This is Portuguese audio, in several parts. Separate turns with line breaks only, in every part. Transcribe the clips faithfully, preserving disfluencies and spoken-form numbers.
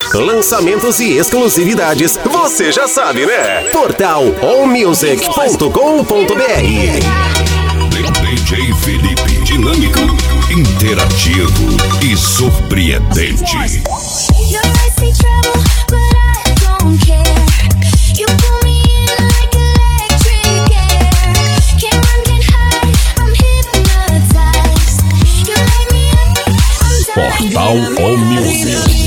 Lançamentos e exclusividades, você já sabe, né? Portal all music ponto com ponto br.
D J Felipe, dinâmico, interativo e surpreendente. Portal All Music.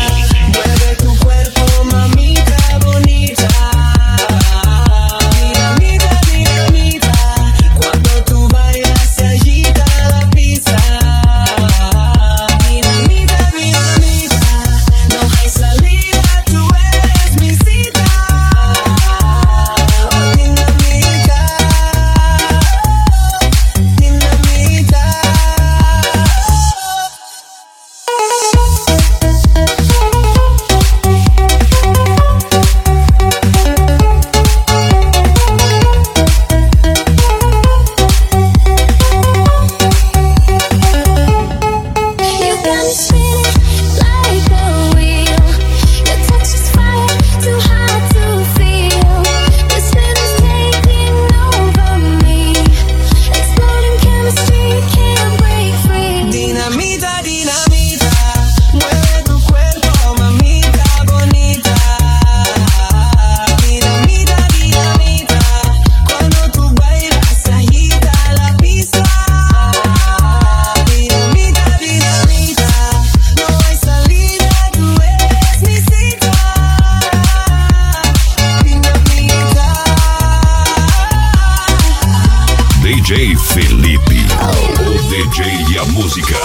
D J Felipe, o D J e a música.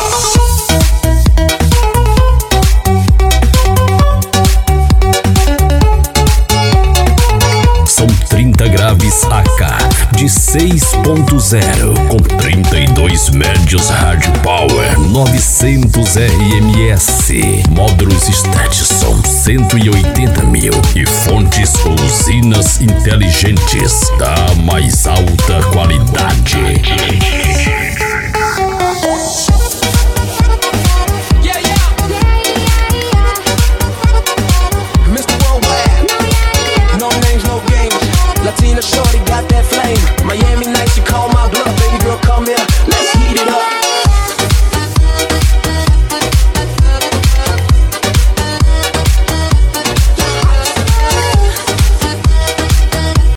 São trinta graves A K de seis ponto zero com trinta e dois médios hard power, novecentos R M S, módulos Stetson cento e oitenta mil e fontes ou usinas inteligentes da mais alta qualidade.